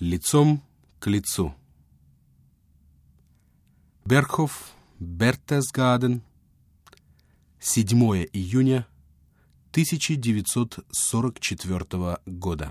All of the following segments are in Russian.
Лицом к лицу. Беркhoф, Берchtesgaden, 7 июня 1944 года.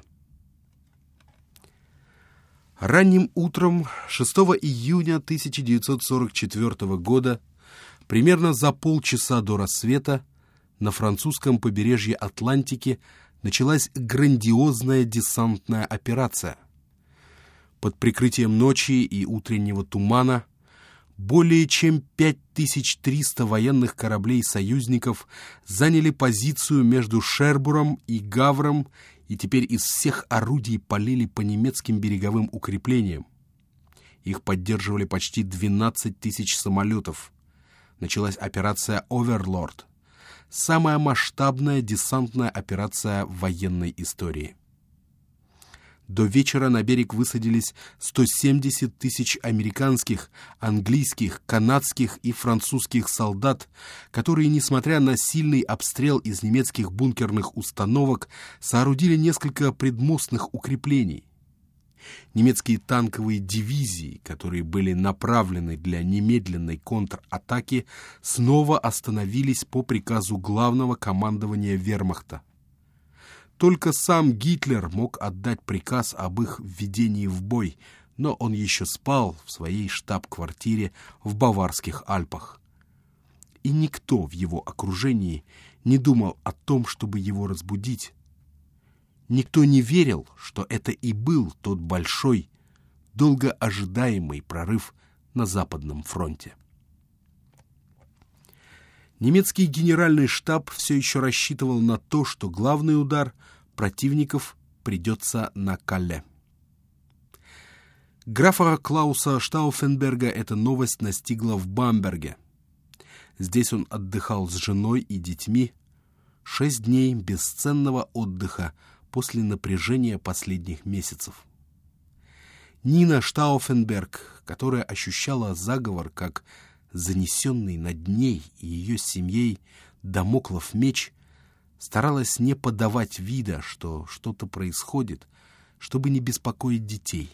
Ранним утром 6 июня 1944 года, примерно за полчаса до рассвета, на французском побережье Атлантики началась грандиозная десантная операция. Под прикрытием ночи и утреннего тумана более чем 5300 военных кораблей союзников заняли позицию между Шербуром и Гавром и теперь из всех орудий палили по немецким береговым укреплениям. Их поддерживали почти 12 тысяч самолетов. Началась операция «Оверлорд», самая масштабная десантная операция в военной истории. До вечера на берег высадились 170 тысяч американских, английских, канадских и французских солдат, которые, несмотря на сильный обстрел из немецких бункерных установок, соорудили несколько предмостных укреплений. Немецкие танковые дивизии, которые были направлены для немедленной контратаки, снова остановились по приказу главного командования вермахта. Только сам Гитлер мог отдать приказ об их введении в бой, но он еще спал в своей штаб-квартире в Баварских Альпах. И никто в его окружении не думал о том, чтобы его разбудить. Никто не верил, что это и был тот большой, долго ожидаемый прорыв на Западном фронте. Немецкий генеральный штаб все еще рассчитывал на то, что главный удар противников придется на Калле. Графа Клауса Штауфенберга эта новость настигла в Бамберге. Здесь он отдыхал с женой и детьми. 6 дней бесценного отдыха после напряжения последних месяцев. Нина Штауфенберг, которая ощущала заговор как занесенный над ней и ее семьей дамоклов меч, старалась не подавать вида, что что-то происходит, чтобы не беспокоить детей.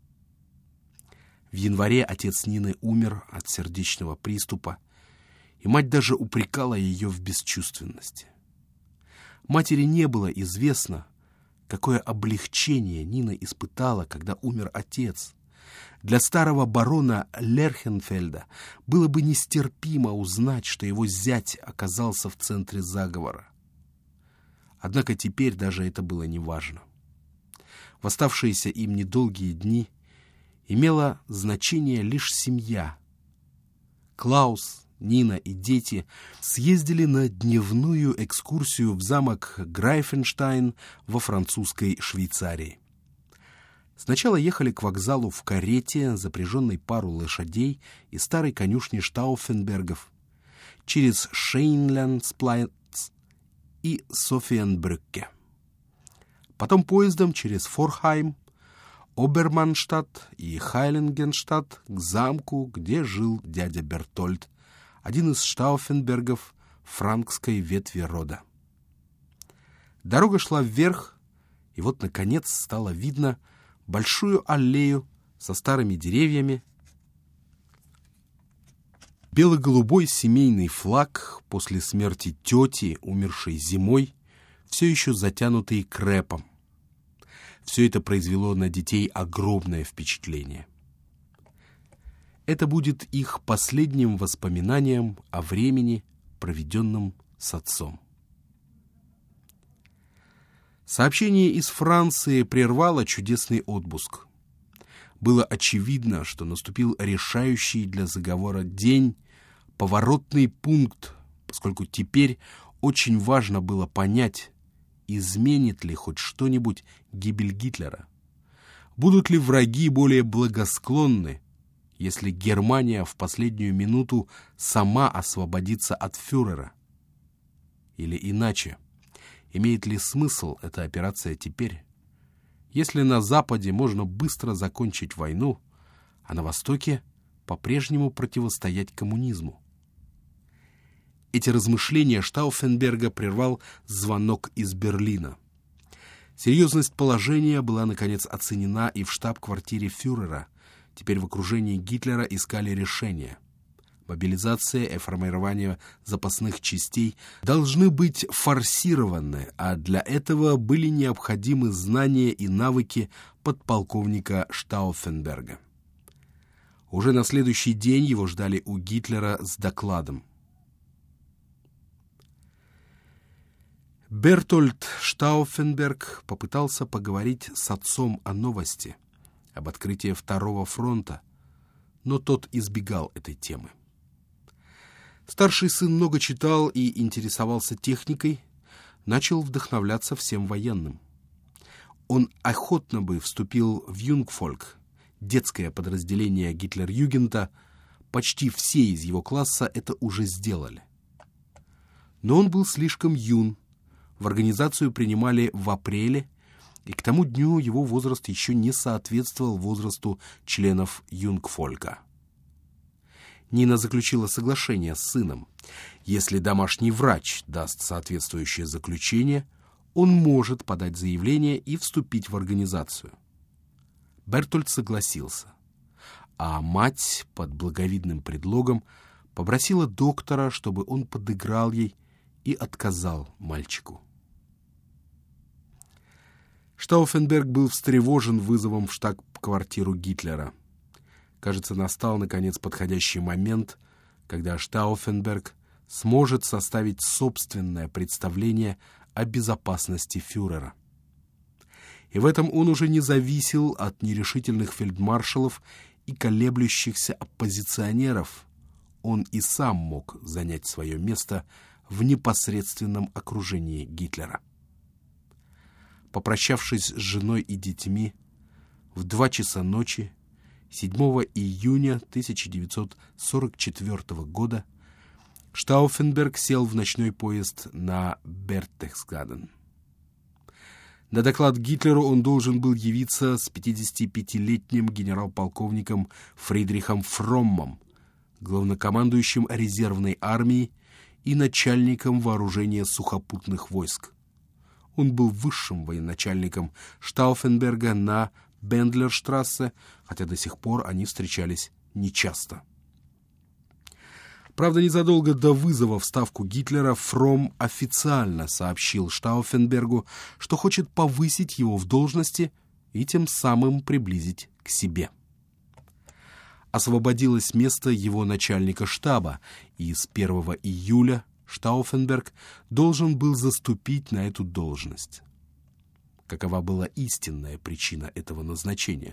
В январе отец Нины умер от сердечного приступа, и мать даже упрекала ее в бесчувственности. Матери не было известно, какое облегчение Нина испытала, когда умер отец. Для старого барона Лерхенфельда было бы нестерпимо узнать, что его зять оказался в центре заговора. Однако теперь даже это было неважно. В оставшиеся им недолгие дни имела значение лишь семья. Клаус, Нина и дети съездили на дневную экскурсию в замок Грайфенштайн во французской Швейцарии. Сначала ехали к вокзалу в карете, запряженной пару лошадей и старой конюшни Штауфенбергов, через Шейнляндсплац и Софиенбрюкке. Потом поездом через Форхайм, Оберманштадт и Хайлингенштадт к замку, где жил дядя Бертольд, один из Штауфенбергов франкской ветви рода. Дорога шла вверх, и вот, наконец, стало видно большую аллею со старыми деревьями, бело-голубой семейный флаг после смерти тети, умершей зимой, все еще затянутый крепом. Все это произвело на детей огромное впечатление. Это будет их последним воспоминанием о времени, проведенном с отцом. Сообщение из Франции прервало чудесный отпуск. Было очевидно, что наступил решающий для заговора день, поворотный пункт, поскольку теперь очень важно было понять, изменит ли хоть что-нибудь гибель Гитлера. Будут ли враги более благосклонны, если Германия в последнюю минуту сама освободится от фюрера? Или иначе, имеет ли смысл эта операция теперь, если на Западе можно быстро закончить войну, а на Востоке по-прежнему противостоять коммунизму? Эти размышления Штауфенберга прервал звонок из Берлина. Серьезность положения была, наконец, оценена, и в штаб-квартире фюрера, теперь в окружении Гитлера, искали решения. Мобилизация и формирование запасных частей должны быть форсированы, а для этого были необходимы знания и навыки подполковника Штауфенберга. Уже на следующий день его ждали у Гитлера с докладом. Бертольд Штауфенберг попытался поговорить с отцом о новости, об открытии Второго фронта, но тот избегал этой темы. Старший сын много читал и интересовался техникой, начал вдохновляться всем военным. Он охотно бы вступил в Юнгфольк, детское подразделение Гитлер-Югента, почти все из его класса это уже сделали. Но он был слишком юн, в организацию принимали в апреле, и к тому дню его возраст еще не соответствовал возрасту членов Юнгфолька. Нина заключила соглашение с сыном. Если домашний врач даст соответствующее заключение, он может подать заявление и вступить в организацию. Бертольд согласился, а мать под благовидным предлогом попросила доктора, чтобы он подыграл ей, и отказал мальчику. Штауфенберг был встревожен вызовом в штаб-квартиру Гитлера. Кажется, настал, наконец, подходящий момент, когда Штауфенберг сможет составить собственное представление о безопасности фюрера. И в этом он уже не зависел от нерешительных фельдмаршалов и колеблющихся оппозиционеров. Он и сам мог занять свое место в непосредственном окружении Гитлера. Попрощавшись с женой и детьми, в 2 часа ночи 7 июня 1944 года Штауфенберг сел в ночной поезд на Бертехсгаден. На доклад Гитлеру он должен был явиться с 55-летним генерал-полковником Фридрихом Фроммом, главнокомандующим резервной армией и начальником вооружения сухопутных войск. Он был высшим военачальником Штауфенберга на Бендлерштрассе, хотя до сих пор они встречались нечасто. Правда, незадолго до вызова в Ставку Гитлера Фромм официально сообщил Штауфенбергу, что хочет повысить его в должности и тем самым приблизить к себе. Освободилось место его начальника штаба, и с 1 июля Штауфенберг должен был заступить на эту должность. Какова была истинная причина этого назначения?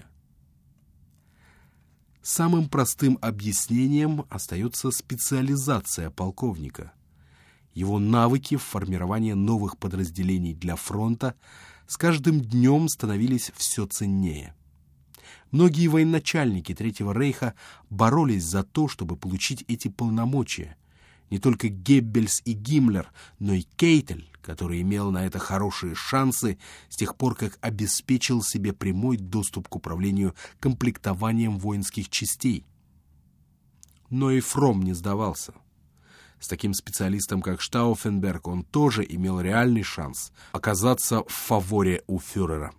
Самым простым объяснением остается специализация полковника. Его навыки в формировании новых подразделений для фронта с каждым днем становились все ценнее. Многие военачальники Третьего рейха боролись за то, чтобы получить эти полномочия. Не только Геббельс и Гиммлер, но и Кейтель, который имел на это хорошие шансы с тех пор, как обеспечил себе прямой доступ к управлению комплектованием воинских частей. Но и Фромм не сдавался. С таким специалистом, как Штауфенберг, он тоже имел реальный шанс оказаться в фаворе у фюрера.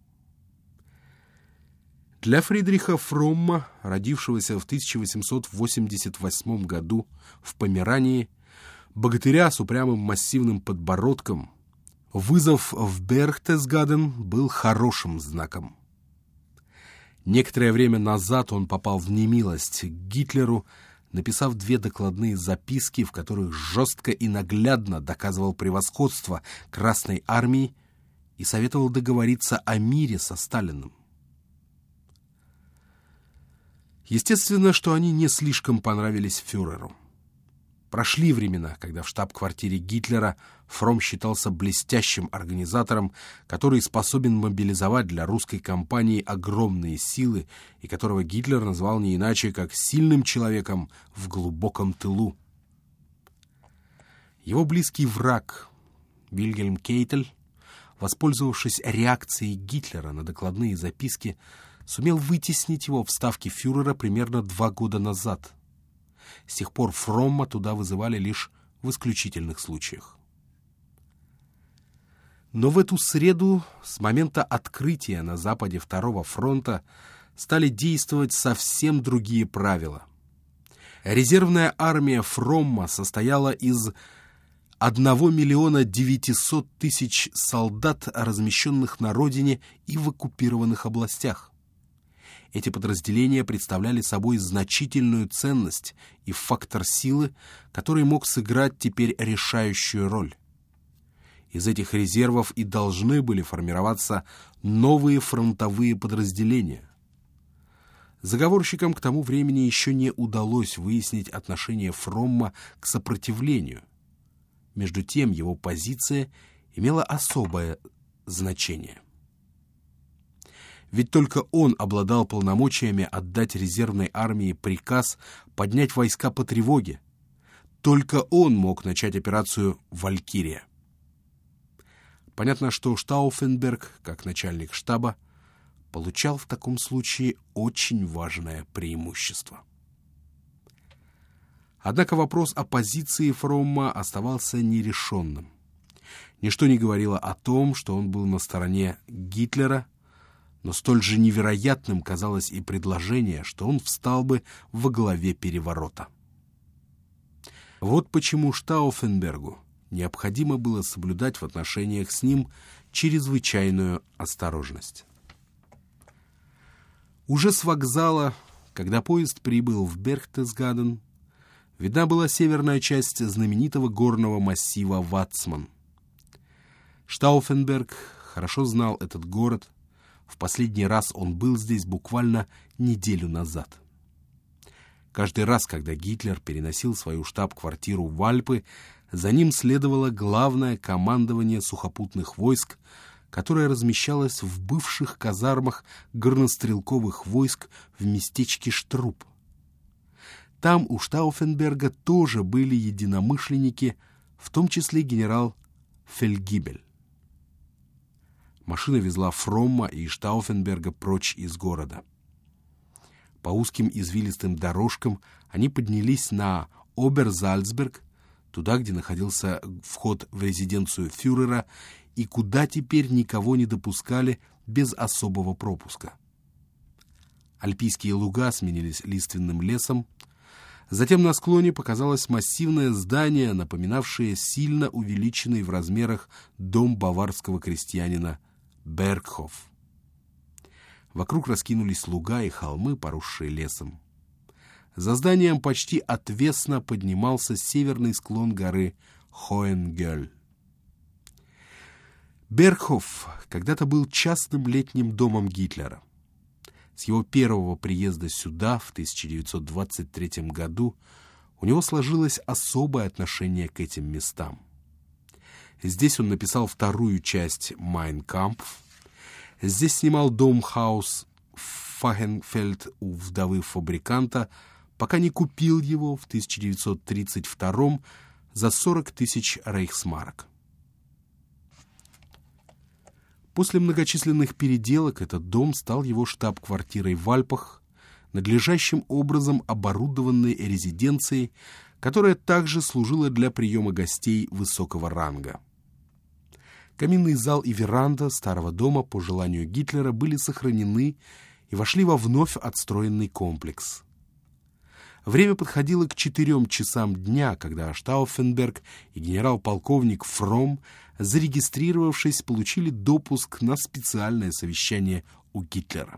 Для Фридриха Фромма, родившегося в 1888 году в Померании, богатыря с упрямым массивным подбородком, вызов в Бертехсгаден был хорошим знаком. Некоторое время назад он попал в немилость к Гитлеру, написав 2 докладные записки, в которых жестко и наглядно доказывал превосходство Красной армии и советовал договориться о мире со Сталиным. Естественно, что они не слишком понравились фюреру. Прошли времена, когда в штаб-квартире Гитлера Фромм считался блестящим организатором, который способен мобилизовать для русской кампании огромные силы и которого Гитлер назвал не иначе, как сильным человеком в глубоком тылу. Его близкий враг Вильгельм Кейтель, воспользовавшись реакцией Гитлера на докладные записки, сумел вытеснить его в ставке фюрера примерно 2 года назад. С тех пор Фромма туда вызывали лишь в исключительных случаях. Но в эту среду, с момента открытия на западе Второго фронта, стали действовать совсем другие правила. Резервная армия Фромма состояла из 1 900 000 солдат, размещенных на родине и в оккупированных областях. Эти подразделения представляли собой значительную ценность и фактор силы, который мог сыграть теперь решающую роль. Из этих резервов и должны были формироваться новые фронтовые подразделения. Заговорщикам к тому времени еще не удалось выяснить отношение Фромма к сопротивлению. Между тем его позиция имела особое значение. Ведь только он обладал полномочиями отдать резервной армии приказ поднять войска по тревоге. Только он мог начать операцию «Валькирия». Понятно, что Штауфенберг, как начальник штаба, получал в таком случае очень важное преимущество. Однако вопрос о позиции Фромма оставался нерешенным. Ничто не говорило о том, что он был на стороне Гитлера, но столь же невероятным казалось и предложение, что он встал бы во главе переворота. Вот почему Штауфенбергу необходимо было соблюдать в отношениях с ним чрезвычайную осторожность. Уже с вокзала, когда поезд прибыл в Берхтесгаден, видна была северная часть знаменитого горного массива Вацман. Штауфенберг хорошо знал этот город. В последний раз он был здесь буквально неделю назад. Каждый раз, когда Гитлер переносил свою штаб-квартиру в Альпы, за ним следовало главное командование сухопутных войск, которое размещалось в бывших казармах горнострелковых войск в местечке Штруп. Там у Штауфенберга тоже были единомышленники, в том числе генерал Фельгибель. Машина везла Фромма и Штауфенберга прочь из города. По узким извилистым дорожкам они поднялись на Оберзальцберг, туда, где находился вход в резиденцию фюрера, и куда теперь никого не допускали без особого пропуска. Альпийские луга сменились лиственным лесом. Затем на склоне показалось массивное здание, напоминавшее сильно увеличенный в размерах дом баварского крестьянина Бергхоф. Вокруг раскинулись луга и холмы, поросшие лесом. За зданием почти отвесно поднимался северный склон горы Хоенгёль. Бергхоф когда-то был частным летним домом Гитлера. С его первого приезда сюда в 1923 году у него сложилось особое отношение к этим местам. Здесь он написал вторую часть «Майн Кампф». Здесь снимал дом-хаус Фахенфельд у вдовы фабриканта, пока не купил его в 1932 за 40 000 рейхсмарок. После многочисленных переделок этот дом стал его штаб-квартирой в Альпах, надлежащим образом оборудованной резиденцией, которая также служила для приема гостей высокого ранга. Каминный зал и веранда старого дома по желанию Гитлера были сохранены и вошли во вновь отстроенный комплекс. Время подходило к 4 часам дня, когда Штауфенберг и генерал-полковник Фромм, зарегистрировавшись, получили допуск на специальное совещание у Гитлера.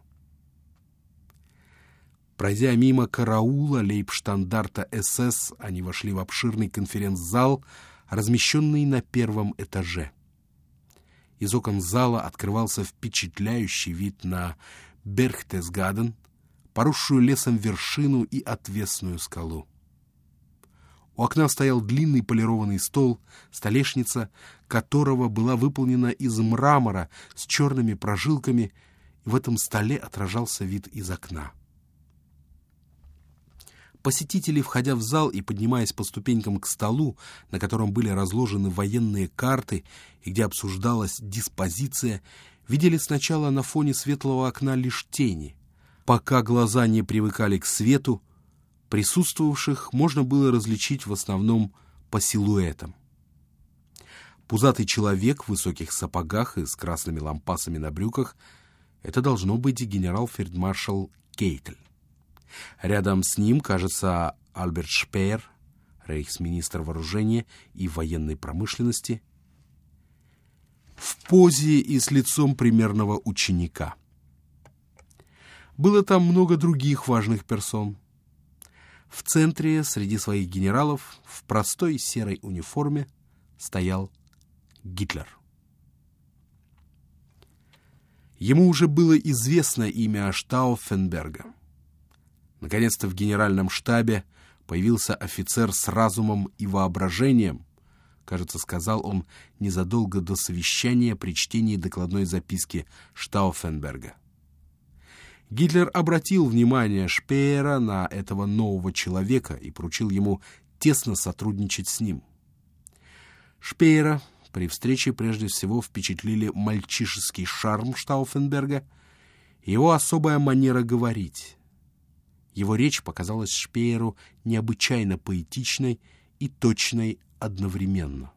Пройдя мимо караула лейбштандарта СС, они вошли в обширный конференц-зал, размещенный на 1 этаже. Из окон зала открывался впечатляющий вид на Берхтесгаден, поросшую лесом вершину и отвесную скалу. У окна стоял длинный полированный стол, столешница которого была выполнена из мрамора с черными прожилками, и в этом столе отражался вид из окна. Посетители, входя в зал и поднимаясь по ступенькам к столу, на котором были разложены военные карты и где обсуждалась диспозиция, видели сначала на фоне светлого окна лишь тени. Пока глаза не привыкали к свету, присутствовавших можно было различить в основном по силуэтам. Пузатый человек в высоких сапогах и с красными лампасами на брюках — это должно быть генерал-фельдмаршал Кейтель. Рядом с ним, кажется, Альберт Шпеер, рейхсминистр вооружения и военной промышленности, в позе и с лицом примерного ученика. Было там много других важных персон. В центре, среди своих генералов, в простой серой униформе, стоял Гитлер. Ему уже было известно имя Штауфенберга. Наконец-то в генеральном штабе появился офицер с разумом и воображением, кажется, сказал он незадолго до совещания при чтении докладной записки Штауфенберга. Гитлер обратил внимание Шпеера на этого нового человека и поручил ему тесно сотрудничать с ним. Шпеера при встрече прежде всего впечатлили мальчишеский шарм Штауфенберга и его особая манера говорить. Его речь показалась Шпееру необычайно поэтичной и точной одновременно.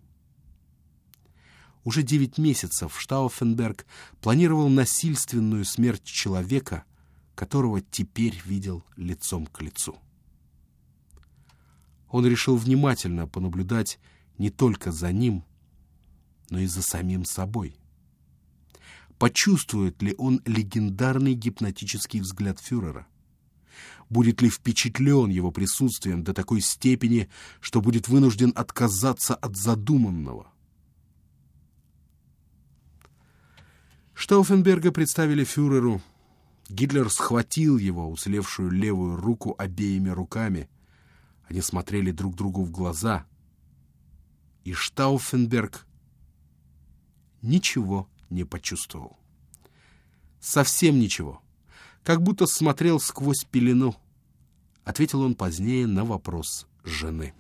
Уже 9 месяцев Штауфенберг планировал насильственную смерть человека, которого теперь видел лицом к лицу. Он решил внимательно понаблюдать не только за ним, но и за самим собой. Почувствует ли он легендарный гипнотический взгляд фюрера? Будет ли впечатлен его присутствием до такой степени, что будет вынужден отказаться от задуманного? Штауфенберга представили фюреру. Гитлер схватил его уцелевшую левую руку обеими руками. Они смотрели друг другу в глаза. И Штауфенберг ничего не почувствовал. Совсем ничего. Как будто смотрел сквозь пелену, ответил он позднее на вопрос жены.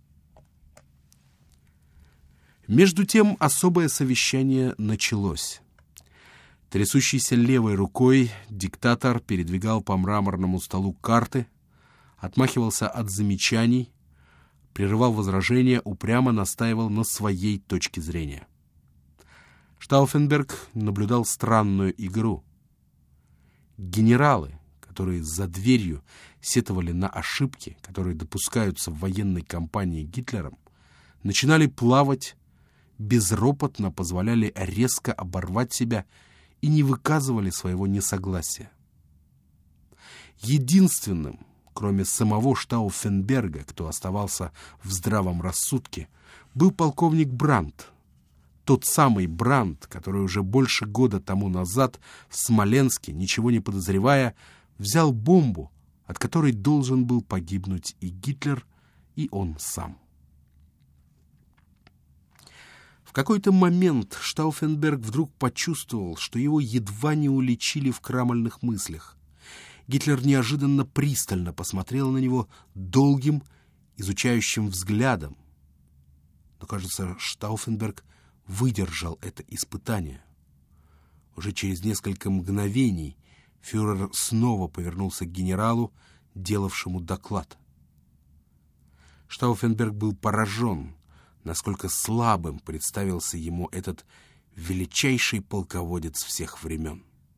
Между тем особое совещание началось. Трясущейся левой рукой диктатор передвигал по мраморному столу карты, отмахивался от замечаний, прерывал возражения, упрямо настаивал на своей точке зрения. Штауфенберг наблюдал странную игру. Генералы, которые за дверью сетовали на ошибки, которые допускаются в военной кампании Гитлером, начинали плавать, безропотно позволяли резко оборвать себя и не выказывали своего несогласия. Единственным, кроме самого Штауфенберга, кто оставался в здравом рассудке, был полковник Брандт. Тот самый Брандт, который уже больше года тому назад в Смоленске, ничего не подозревая, взял бомбу, от которой должен был погибнуть и Гитлер, и он сам. В какой-то момент Штауфенберг вдруг почувствовал, что его едва не уличили в крамольных мыслях. Гитлер неожиданно пристально посмотрел на него долгим, изучающим взглядом. Но, кажется, Штауфенберг выдержал это испытание. Уже через несколько мгновений фюрер снова повернулся к генералу, делавшему доклад. Штауфенберг был поражен, насколько слабым представился ему этот величайший полководец всех времен.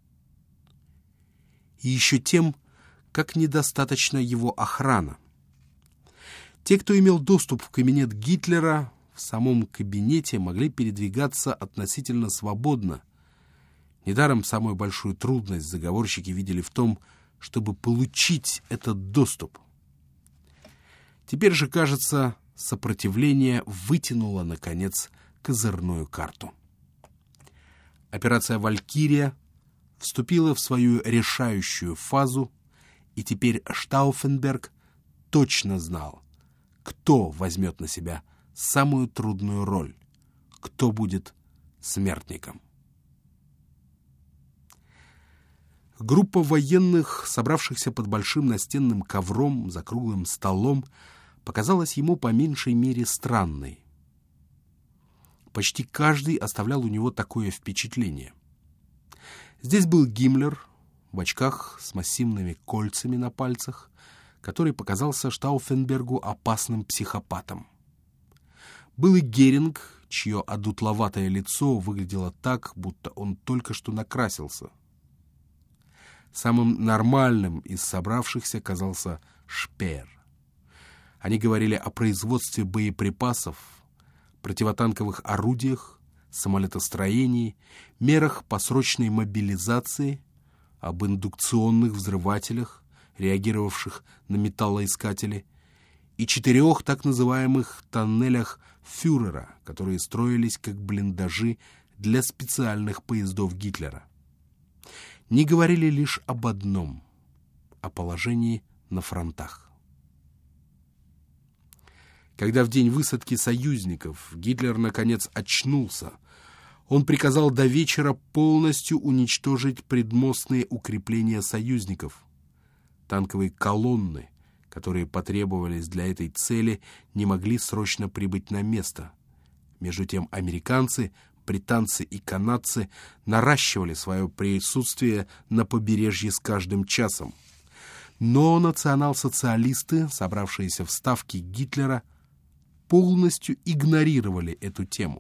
И еще тем, как недостаточно его охрана. Те, кто имел доступ в кабинет Гитлера, в самом кабинете могли передвигаться относительно свободно. Недаром самую большую трудность заговорщики видели в том, чтобы получить этот доступ. Теперь же, кажется, сопротивление вытянуло, наконец, козырную карту. Операция «Валькирия» вступила в свою решающую фазу, и теперь Штауфенберг точно знал, кто возьмет на себя самую трудную роль, кто будет смертником. Группа военных, собравшихся под большим настенным ковром за круглым столом, показалась ему по меньшей мере странной. Почти каждый оставлял у него такое впечатление. Здесь был Гиммлер в очках с массивными кольцами на пальцах, который показался Штауфенбергу опасным психопатом. Был и Геринг, чье одутловатое лицо выглядело так, будто он только что накрасился. Самым нормальным из собравшихся казался Шпеер. Они говорили о производстве боеприпасов, противотанковых орудиях, самолетостроении, мерах по срочной мобилизации, об индукционных взрывателях, реагировавших на металлоискатели, и 4 так называемых тоннелях фюрера, которые строились как блиндажи для специальных поездов Гитлера. Не говорили лишь об одном — о положении на фронтах. Когда в день высадки союзников Гитлер наконец очнулся, он приказал до вечера полностью уничтожить предмостные укрепления союзников. Танковые колонны, которые потребовались для этой цели, не могли срочно прибыть на место. Между тем американцы, британцы и канадцы наращивали свое присутствие на побережье с каждым часом. Но национал-социалисты, собравшиеся в ставке Гитлера, полностью игнорировали эту тему.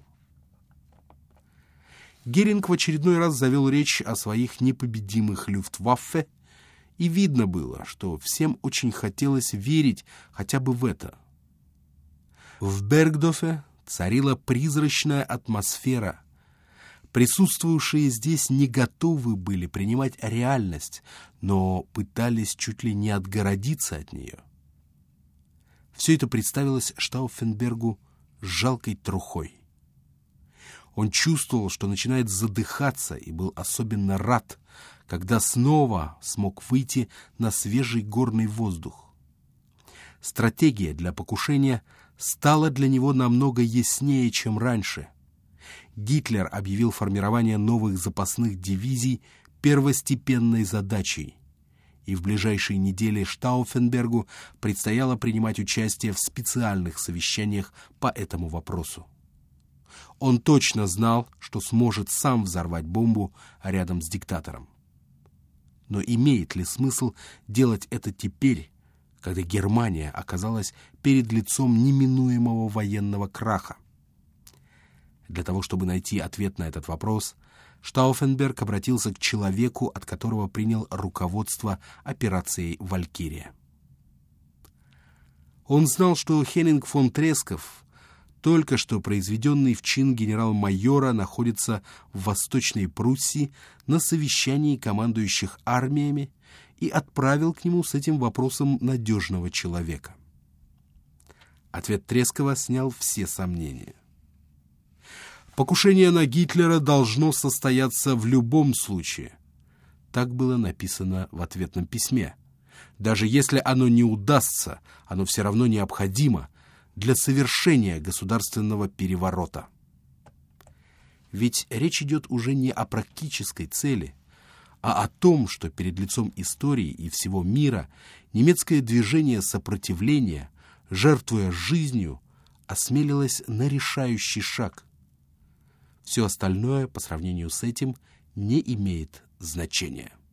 Геринг в очередной раз завел речь о своих непобедимых Люфтваффе, и видно было, что всем очень хотелось верить хотя бы в это. В Бергдорфе царила призрачная атмосфера. Присутствующие здесь не готовы были принимать реальность, но пытались чуть ли не отгородиться от нее. Все это представилось Штауфенбергу жалкой трухой. Он чувствовал, что начинает задыхаться, и был особенно рад, когда снова смог выйти на свежий горный воздух. Стратегия для покушения стала для него намного яснее, чем раньше. Гитлер объявил формирование новых запасных дивизий первостепенной задачей, и в ближайшие недели Штауфенбергу предстояло принимать участие в специальных совещаниях по этому вопросу. Он точно знал, что сможет сам взорвать бомбу рядом с диктатором. Но имеет ли смысл делать это теперь, когда Германия оказалась перед лицом неминуемого военного краха? Для того, чтобы найти ответ на этот вопрос, Штауфенберг обратился к человеку, от которого принял руководство операцией «Валькирия». Он знал, что Хеннинг фон Тресков, только что произведенный в чин генерал-майора, находится в Восточной Пруссии на совещании командующих армиями, и отправил к нему с этим вопросом надежного человека. Ответ Трескова снял все сомнения. Покушение на Гитлера должно состояться в любом случае. Так было написано в ответном письме. Даже если оно не удастся, оно все равно необходимо для совершения государственного переворота. Ведь речь идет уже не о практической цели, а о том, что перед лицом истории и всего мира немецкое движение сопротивления, жертвуя жизнью, осмелилось на решающий шаг. Все остальное по сравнению с этим не имеет значения.